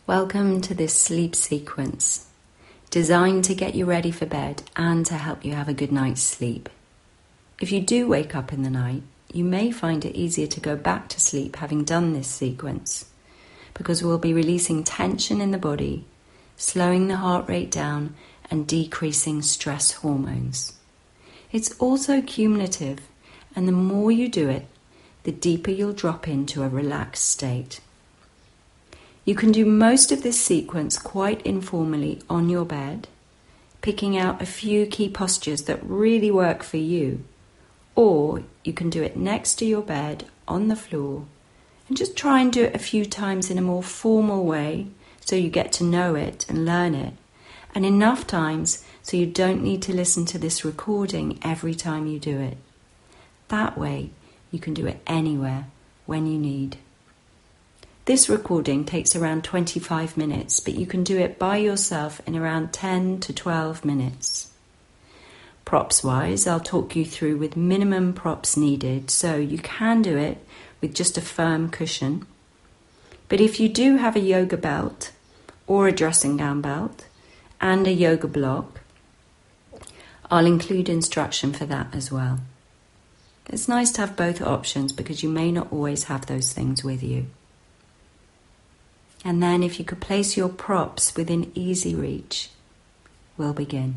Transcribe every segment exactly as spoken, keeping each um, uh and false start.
Welcome to this sleep sequence, designed to get you ready for bed and to help you have a good night's sleep. If you do wake up in the night, you may find it easier to go back to sleep having done this sequence, because we'll be releasing tension in the body, slowing the heart rate down and decreasing stress hormones. It's also cumulative, and the more you do it, the deeper you'll drop into a relaxed state. You can do most of this sequence quite informally on your bed, picking out a few key postures that really work for you, or you can do it next to your bed on the floor and just try and do it a few times in a more formal way so you get to know it and learn it, and enough times so you don't need to listen to this recording every time you do it. That way you can do it anywhere when you need. This recording takes around twenty-five minutes, but you can do it by yourself in around ten to twelve minutes. Props-wise, I'll talk you through with minimum props needed, so you can do it with just a firm cushion. But if you do have a yoga belt or a dressing gown belt and a yoga block, I'll include instruction for that as well. It's nice to have both options because you may not always have those things with you. And then if you could place your props within easy reach, we'll begin.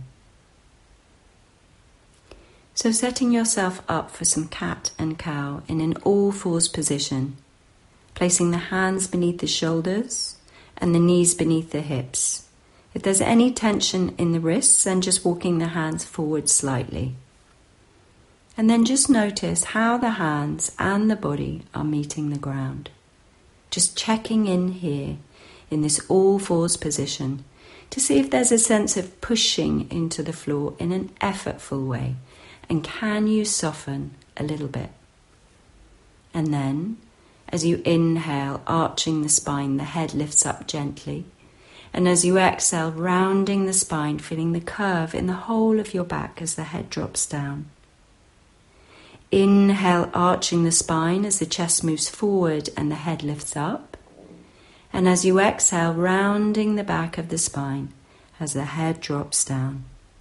So setting yourself up for some cat and cow in an all-fours position, placing the hands beneath the shoulders and the knees beneath the hips. If there's any tension in the wrists, then just walking the hands forward slightly. And then just notice how the hands and the body are meeting the ground. Just checking in here in this all-fours position to see if there's a sense of pushing into the floor in an effortful way, and can you soften a little bit. And then, as you inhale, arching the spine, the head lifts up gently, and as you exhale, rounding the spine, feeling the curve in the whole of your back as the head drops down. Inhale, arching the spine as the chest moves forward and the head lifts up. And as you exhale, rounding the back of the spine as the head drops down.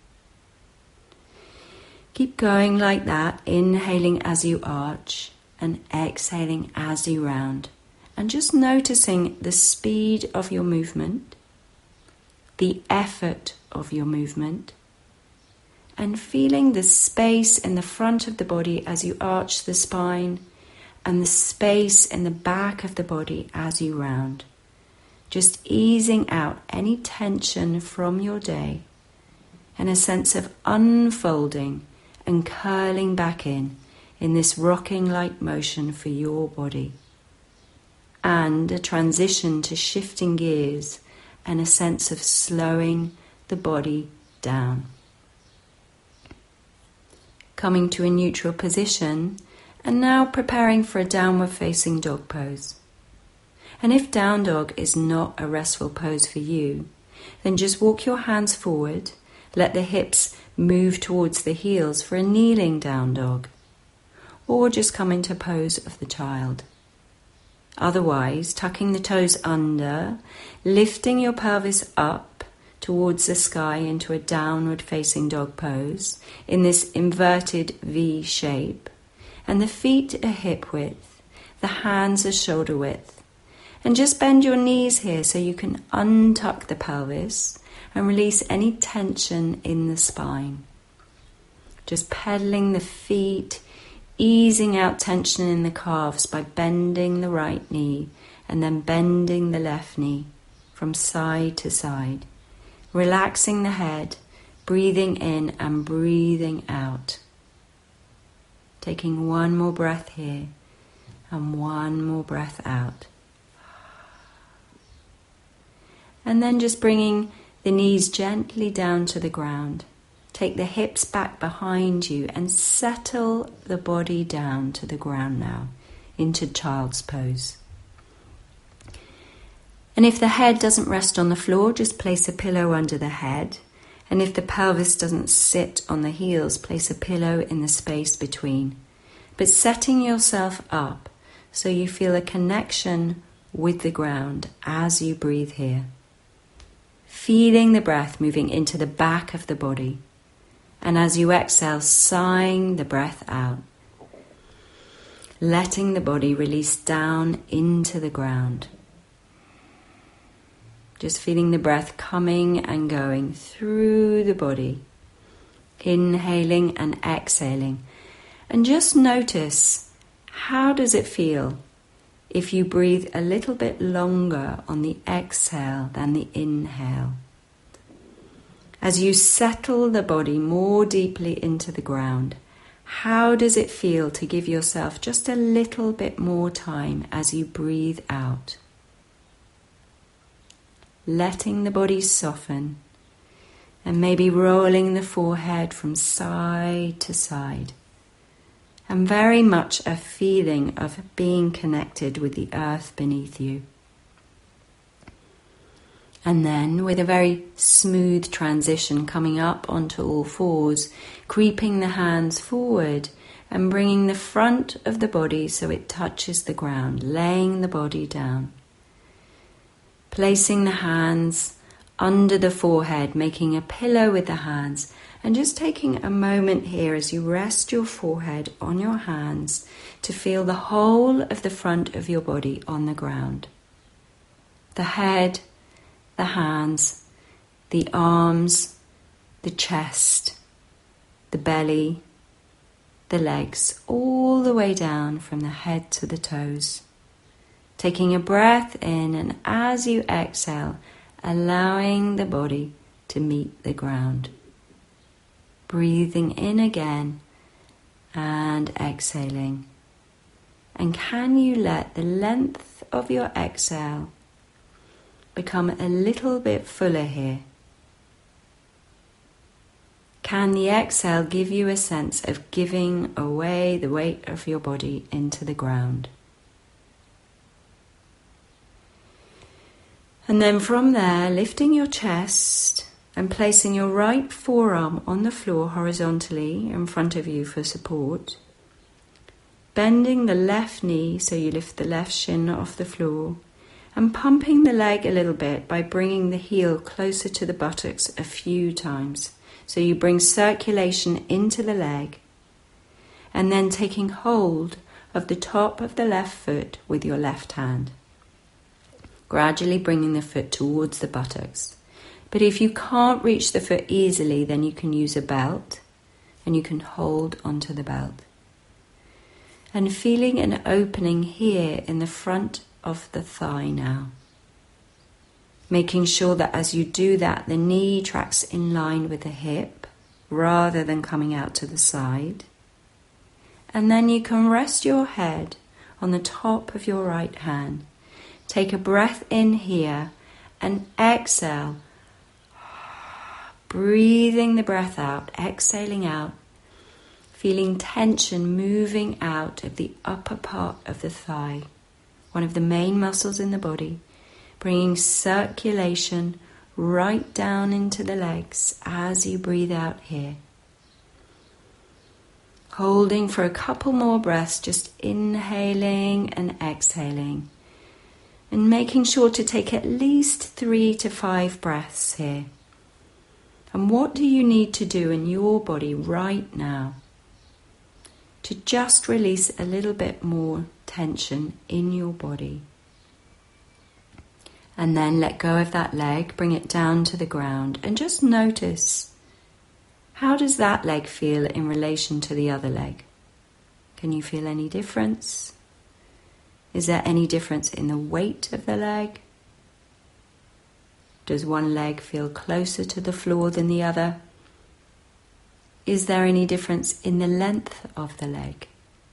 Keep going like that, inhaling as you arch and exhaling as you round. And just noticing the speed of your movement, the effort of your movement, and feeling the space in the front of the body as you arch the spine and the space in the back of the body as you round. Just easing out any tension from your day and a sense of unfolding and curling back in in this rocking-like motion for your body. And a transition to shifting gears and a sense of slowing the body down. Coming to a neutral position, and now preparing for a downward facing dog pose. And if down dog is not a restful pose for you, then just walk your hands forward, let the hips move towards the heels for a kneeling down dog, or just come into pose of the child. Otherwise, tucking the toes under, lifting your pelvis up towards the sky into a downward facing dog pose in this inverted V shape, and the feet are hip width, the hands are shoulder width, and just bend your knees here so you can untuck the pelvis and release any tension in the spine. Just pedaling the feet, easing out tension in the calves by bending the right knee and then bending the left knee from side to side. Relaxing the head, breathing in and breathing out. Taking one more breath here and one more breath out. And then just bringing the knees gently down to the ground. Take the hips back behind you and settle the body down to the ground now into child's pose. And if the head doesn't rest on the floor, just place a pillow under the head. And if the pelvis doesn't sit on the heels, place a pillow in the space between. But setting yourself up so you feel a connection with the ground as you breathe here. Feeling the breath moving into the back of the body. And as you exhale, sighing the breath out. Letting the body release down into the ground. Just feeling the breath coming and going through the body. Inhaling and exhaling. And just notice, how does it feel if you breathe a little bit longer on the exhale than the inhale? As you settle the body more deeply into the ground, how does it feel to give yourself just a little bit more time as you breathe out? Letting the body soften and maybe rolling the forehead from side to side. And very much a feeling of being connected with the earth beneath you. And then with a very smooth transition, coming up onto all fours, creeping the hands forward and bringing the front of the body so it touches the ground, laying the body down. Placing the hands under the forehead, making a pillow with the hands, and just taking a moment here as you rest your forehead on your hands to feel the whole of the front of your body on the ground. The head, the hands, the arms, the chest, the belly, the legs, all the way down from the head to the toes. Taking a breath in, and as you exhale, allowing the body to meet the ground. Breathing in again and exhaling. And can you let the length of your exhale become a little bit fuller here? Can the exhale give you a sense of giving away the weight of your body into the ground? And then from there, lifting your chest and placing your right forearm on the floor horizontally in front of you for support. Bending the left knee so you lift the left shin off the floor. And pumping the leg a little bit by bringing the heel closer to the buttocks a few times. So you bring circulation into the leg. And then taking hold of the top of the left foot with your left hand. Gradually bringing the foot towards the buttocks. But if you can't reach the foot easily, then you can use a belt. And you can hold onto the belt. And feeling an opening here in the front of the thigh now. Making sure that as you do that, the knee tracks in line with the hip rather than coming out to the side. And then you can rest your head on the top of your right hand. Take a breath in here and exhale. Breathing the breath out, exhaling out. Feeling tension moving out of the upper part of the thigh. One of the main muscles in the body, bringing circulation right down into the legs as you breathe out here. Holding for a couple more breaths, just inhaling and exhaling. And making sure to take at least three to five breaths here. And what do you need to do in your body right now to just release a little bit more tension in your body? And then let go of that leg, bring it down to the ground, and just notice, how does that leg feel in relation to the other leg? Can you feel any difference? Is there any difference in the weight of the leg? Does one leg feel closer to the floor than the other? Is there any difference in the length of the leg?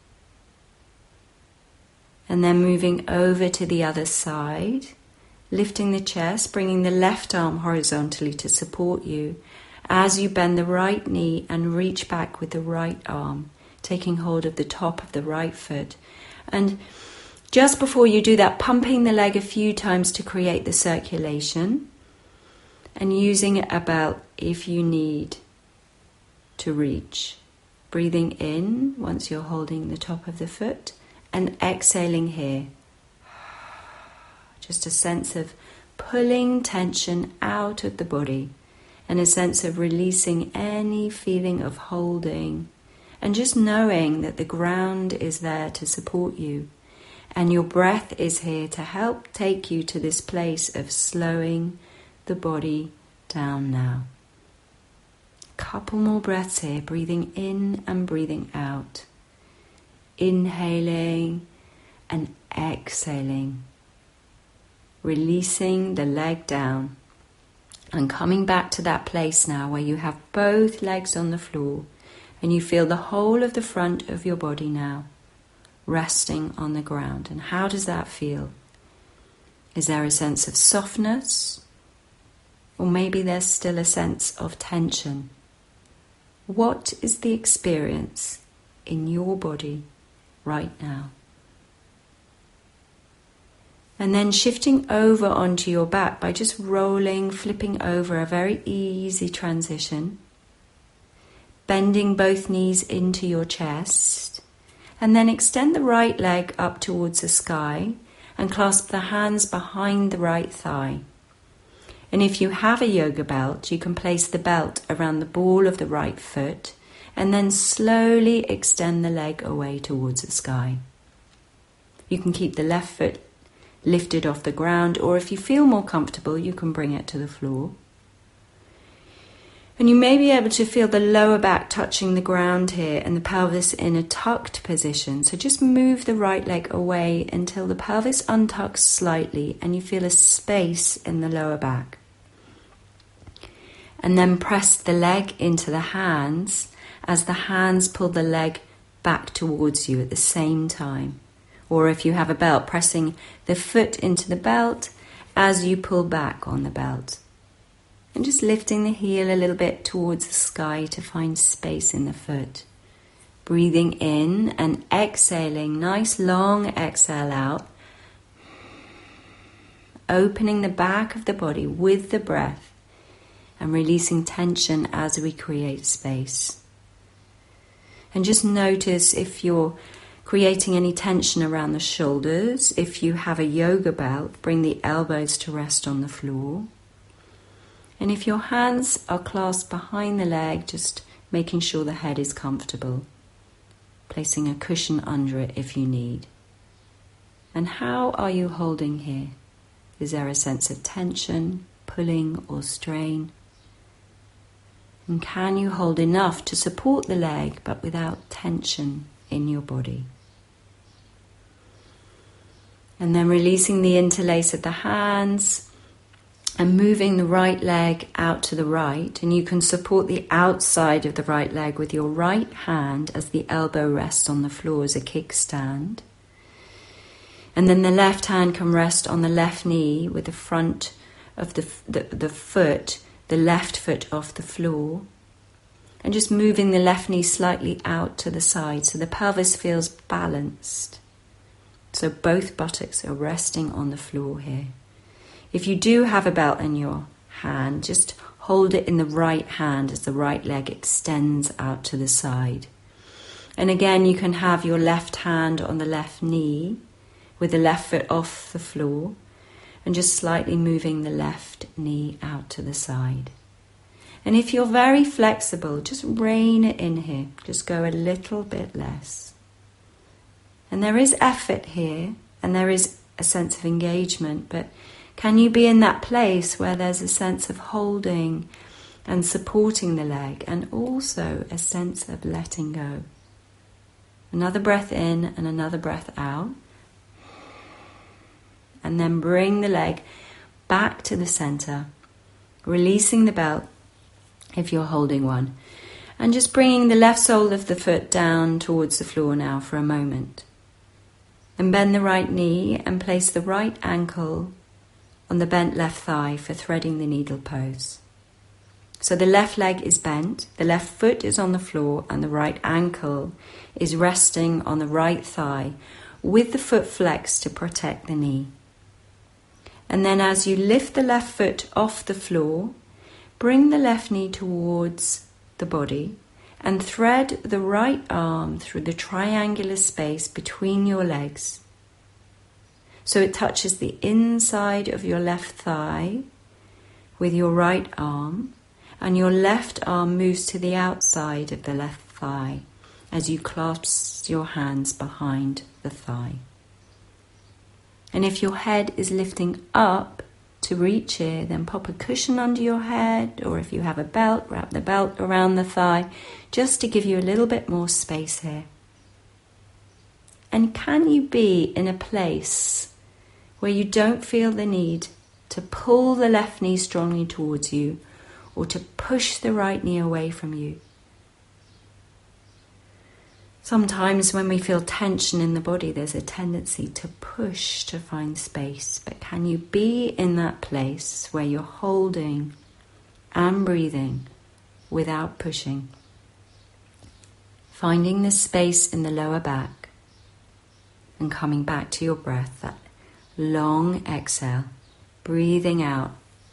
And then moving over to the other side, lifting the chest, bringing the left arm horizontally to support you as you bend the right knee and reach back with the right arm, taking hold of the top of the right foot. And just before you do that, pumping the leg a few times to create the circulation and using a belt if you need to reach. Breathing in once you're holding the top of the foot and exhaling here. just a sense of pulling tension out of the body and a sense of releasing any feeling of holding, and just knowing that the ground is there to support you and your breath is here to help take you to this place of slowing the body down now. Couple more breaths here, breathing in and breathing out. Inhaling and exhaling. Releasing the leg down and coming back to that place now where you have both legs on the floor and you feel the whole of the front of your body now resting on the ground. And how does that feel? Is there a sense of softness? Or maybe there's still a sense of tension? What is the experience in your body right now? And then shifting over onto your back by just rolling, flipping over, a very easy transition. Bending both knees into your chest. And then extend the right leg up towards the sky and clasp the hands behind the right thigh. And if you have a yoga belt, you can place the belt around the ball of the right foot and then slowly extend the leg away towards the sky. You can keep the left foot lifted off the ground, or if you feel more comfortable, you can bring it to the floor. And you may be able to feel the lower back touching the ground here and the pelvis in a tucked position. So just move the right leg away until the pelvis untucks slightly and you feel a space in the lower back. And then press the leg into the hands as the hands pull the leg back towards you at the same time. Or if you have a belt, pressing the foot into the belt as you pull back on the belt. And just lifting the heel a little bit towards the sky to find space in the foot. Breathing in and exhaling, nice long exhale out. Opening the back of the body with the breath and releasing tension as we create space. And just notice if you're creating any tension around the shoulders. If you have a yoga belt, bring the elbows to rest on the floor. And if your hands are clasped behind the leg, just making sure the head is comfortable. Placing a cushion under it if you need. And how are you holding here? Is there a sense of tension, pulling or strain? And can you hold enough to support the leg but without tension in your body? And then releasing the interlace of the hands and moving the right leg out to the right. And you can support the outside of the right leg with your right hand as the elbow rests on the floor as a kickstand. And then the left hand can rest on the left knee with the front of the, the, the foot, the left foot off the floor. And just moving the left knee slightly out to the side so the pelvis feels balanced. So both buttocks are resting on the floor here. If you do have a belt in your hand, just hold it in the right hand as the right leg extends out to the side. And again, you can have your left hand on the left knee with the left foot off the floor and just slightly moving the left knee out to the side. And if you're very flexible, just rein it in here. Just go a little bit less. And there is effort here, and there is a sense of engagement, but can you be in that place where there's a sense of holding and supporting the leg, and also a sense of letting go? Another breath in and another breath out. And then bring the leg back to the center, releasing the belt if you're holding one. And just bringing the left sole of the foot down towards the floor now for a moment. And bend the right knee and place the right ankle on the bent left thigh for threading the needle pose. So the left leg is bent, the left foot is on the floor, and the right ankle is resting on the right thigh with the foot flexed to protect the knee. And then as you lift the left foot off the floor, bring the left knee towards the body and thread the right arm through the triangular space between your legs. So it touches the inside of your left thigh with your right arm, and your left arm moves to the outside of the left thigh as you clasp your hands behind the thigh. And if your head is lifting up to reach here, then pop a cushion under your head, or if you have a belt, wrap the belt around the thigh, just to give you a little bit more space here. And can you be in a place where you don't feel the need to pull the left knee strongly towards you or to push the right knee away from you? Sometimes when we feel tension in the body, there's a tendency to push to find space. But can you be in that place where you're holding and breathing without pushing? Finding the space in the lower back and coming back to your breath, that long exhale, breathing out.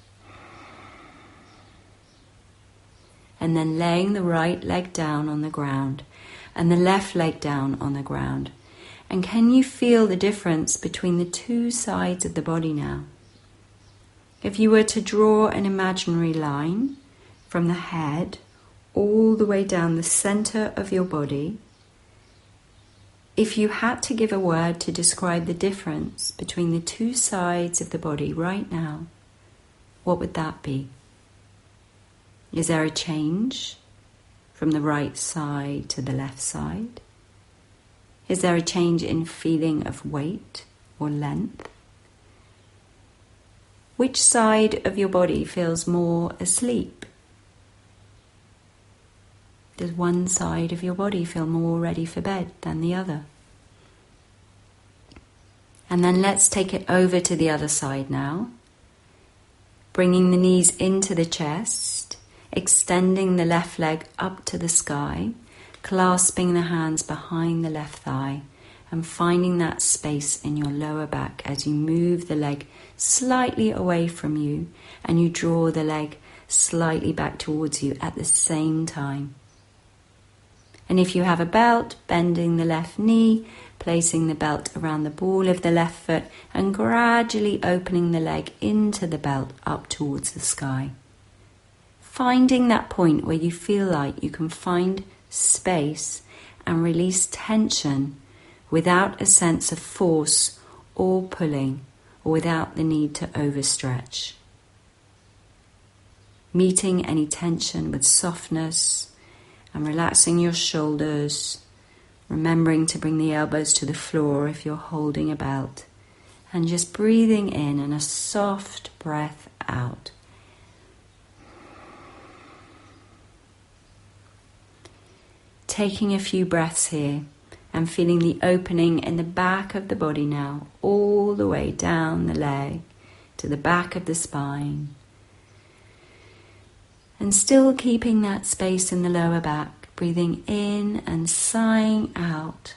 And then laying the right leg down on the ground and the left leg down on the ground. And can you feel the difference between the two sides of the body now? If you were to draw an imaginary line from the head all the way down the center of your body, if you had to give a word to describe the difference between the two sides of the body right now, what would that be? Is there a change from the right side to the left side? Is there a change in feeling of weight or length? Which side of your body feels more asleep? Does one side of your body feel more ready for bed than the other? And then let's take it over to the other side now. Bringing the knees into the chest, extending the left leg up to the sky, clasping the hands behind the left thigh, and finding that space in your lower back as you move the leg slightly away from you and you draw the leg slightly back towards you at the same time. And if you have a belt, bending the left knee, placing the belt around the ball of the left foot and gradually opening the leg into the belt up towards the sky. Finding that point where you feel like you can find space and release tension without a sense of force or pulling, or without the need to overstretch. Meeting any tension with softness and relaxing your shoulders, remembering to bring the elbows to the floor if you're holding a belt, and just breathing in and a soft breath out. Taking a few breaths here and feeling the opening in the back of the body now, all the way down the leg to the back of the spine. And still keeping that space in the lower back, breathing in and sighing out.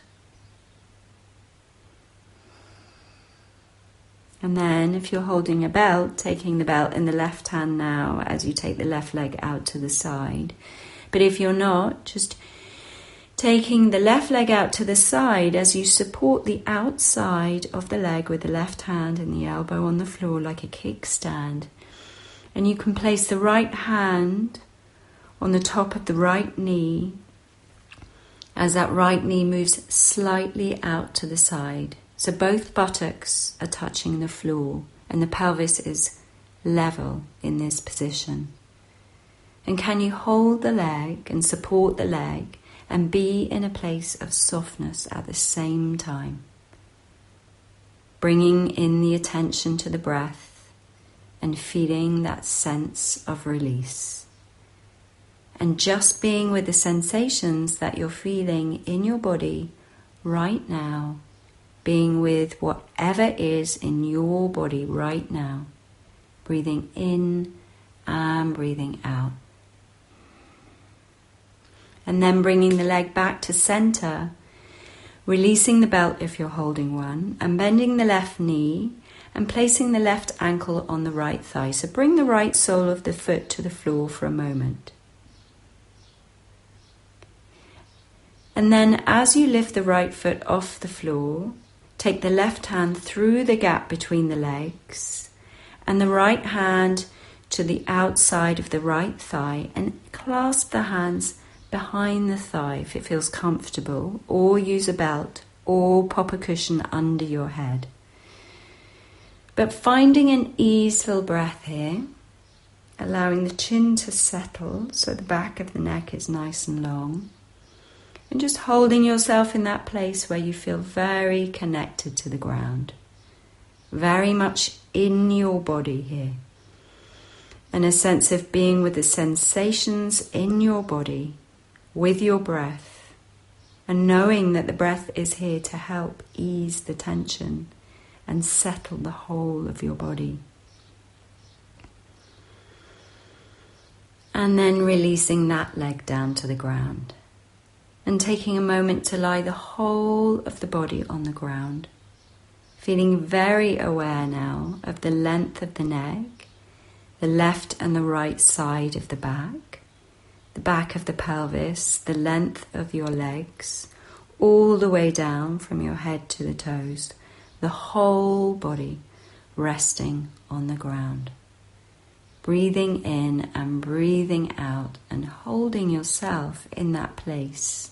And then if you're holding a belt, taking the belt in the left hand now as you take the left leg out to the side. But if you're not, just taking the left leg out to the side as you support the outside of the leg with the left hand and the elbow on the floor like a kickstand. And you can place the right hand on the top of the right knee as that right knee moves slightly out to the side. So both buttocks are touching the floor and the pelvis is level in this position. And can you hold the leg and support the leg and be in a place of softness at the same time? Bringing in the attention to the breath and feeling that sense of release. And just being with the sensations that you're feeling in your body right now, being with whatever is in your body right now, breathing in and breathing out. And then bringing the leg back to center, releasing the belt if you're holding one, and bending the left knee and placing the left ankle on the right thigh. So bring the right sole of the foot to the floor for a moment. And then as you lift the right foot off the floor, take the left hand through the gap between the legs and the right hand to the outside of the right thigh, and clasp the hands behind the thigh if it feels comfortable, or use a belt or pop a cushion under your head. But finding an easeful breath here, allowing the chin to settle so the back of the neck is nice and long, and just holding yourself in that place where you feel very connected to the ground, very much in your body here, and a sense of being with the sensations in your body, with your breath, and knowing that the breath is here to help ease the tension and settle the whole of your body. And then releasing that leg down to the ground, and taking a moment to lie the whole of the body on the ground, feeling very aware now of the length of the neck, the left and the right side of the back, the back of the pelvis, the length of your legs, all the way down from your head to the toes, the whole body resting on the ground. Breathing in and breathing out and holding yourself in that place.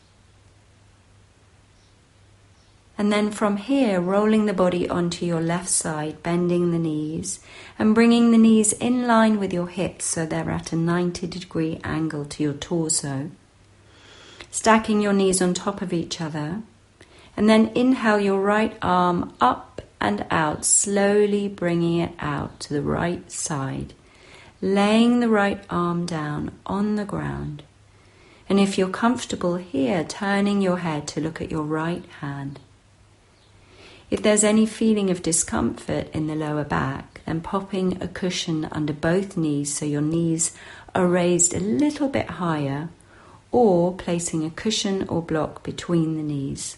And then from here, rolling the body onto your left side, bending the knees and bringing the knees in line with your hips so they're at a ninety degree angle to your torso. Stacking your knees on top of each other, and then inhale your right arm up and out, slowly bringing it out to the right side, laying the right arm down on the ground. And if you're comfortable here, turning your head to look at your right hand. If there's any feeling of discomfort in the lower back, then popping a cushion under both knees so your knees are raised a little bit higher, or placing a cushion or block between the knees.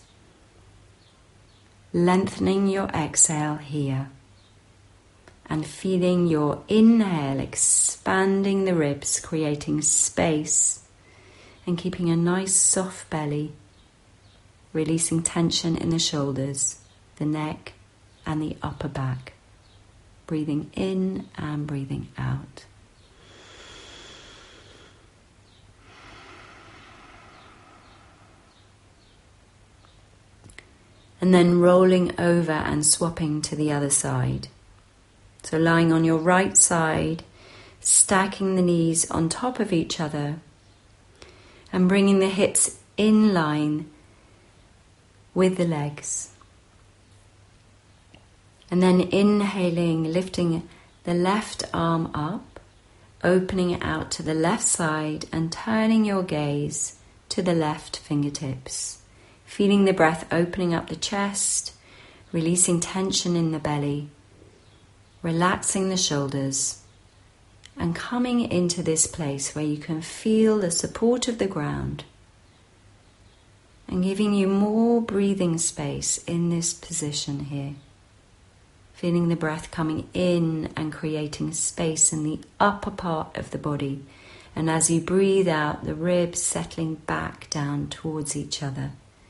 Lengthening your exhale here, and feeling your inhale expanding the ribs, creating space, and keeping a nice soft belly, releasing tension in the shoulders, the neck and the upper back. Breathing in and breathing out. And then rolling over and swapping to the other side. So lying on your right side, stacking the knees on top of each other and bringing the hips in line with the legs. And then inhaling, lifting the left arm up, opening it out to the left side and turning your gaze to the left fingertips. Feeling the breath opening up the chest, releasing tension in the belly, relaxing the shoulders, and coming into this place where you can feel the support of the ground and giving you more breathing space in this position here. Feeling the breath coming in and creating space in the upper part of the body. And as you breathe out, the ribs settling back down towards each other.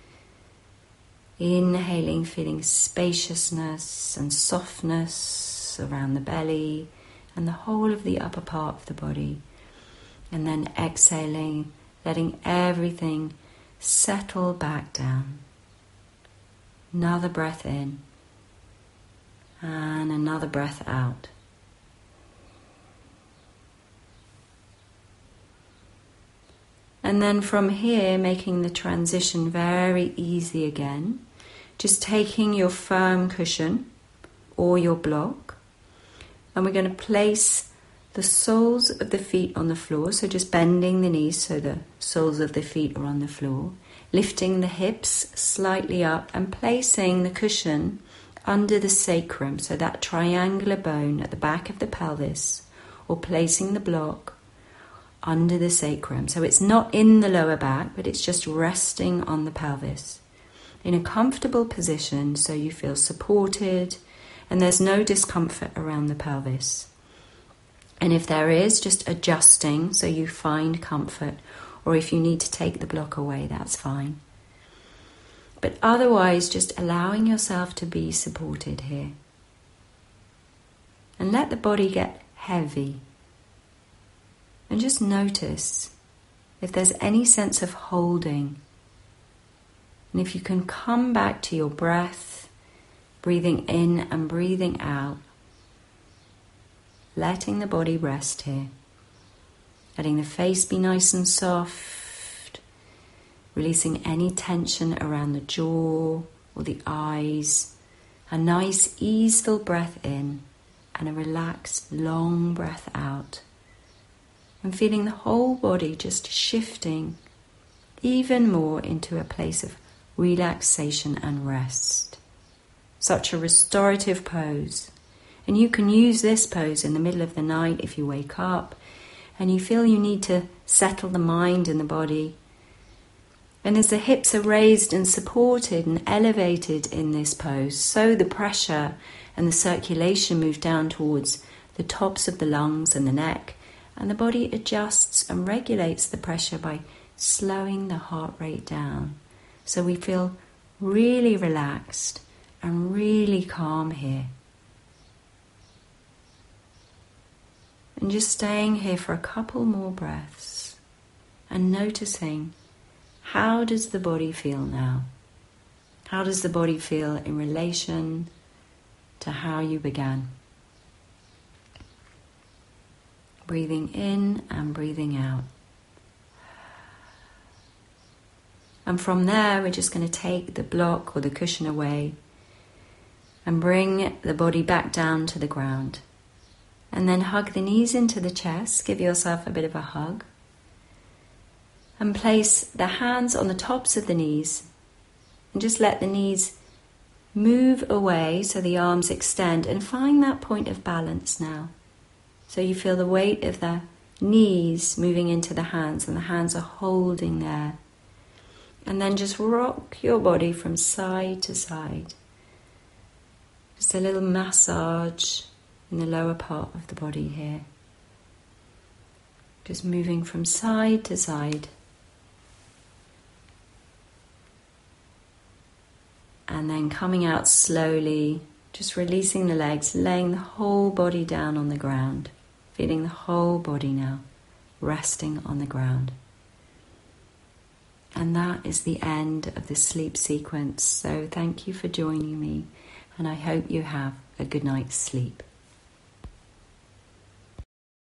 Inhaling, feeling spaciousness and softness around the belly and the whole of the upper part of the body. And then exhaling, letting everything settle back down. Another breath in. And another breath out. And then from here, making the transition very easy again. Just taking your firm cushion or your block. And we're going to place the soles of the feet on the floor. So just bending the knees so the soles of the feet are on the floor. Lifting the hips slightly up and placing the cushion under the sacrum, so that triangular bone at the back of the pelvis, or placing the block under the sacrum. So it's not in the lower back, but it's just resting on the pelvis. In a comfortable position, so you feel supported and there's no discomfort around the pelvis. And if there is, just adjusting so you find comfort, or if you need to take the block away, that's fine. But otherwise, just allowing yourself to be supported here. And let the body get heavy. And just notice if there's any sense of holding. And if you can come back to your breath, breathing in and breathing out, letting the body rest here. Letting the face be nice and soft, releasing any tension around the jaw or the eyes. A nice easeful breath in and a relaxed long breath out. And feeling the whole body just shifting even more into a place of relaxation and rest. Such a restorative pose. And you can use this pose in the middle of the night if you wake up and you feel you need to settle the mind and the body. And as the hips are raised and supported and elevated in this pose, so the pressure and the circulation move down towards the tops of the lungs and the neck, and the body adjusts and regulates the pressure by slowing the heart rate down. So we feel really relaxed and really calm here. And just staying here for a couple more breaths and noticing, how does the body feel now? How does the body feel in relation to how you began? Breathing in and breathing out. And from there, we're just going to take the block or the cushion away and bring the body back down to the ground. And then hug the knees into the chest, give yourself a bit of a hug. And place the hands on the tops of the knees and just let the knees move away so the arms extend, and find that point of balance now. So you feel the weight of the knees moving into the hands and the hands are holding there. And then just rock your body from side to side. Just a little massage in the lower part of the body here. Just moving from side to side. And then coming out slowly, just releasing the legs, laying the whole body down on the ground. Feeling the whole body now, resting on the ground. And that is the end of the sleep sequence. So thank you for joining me, and I hope you have a good night's sleep.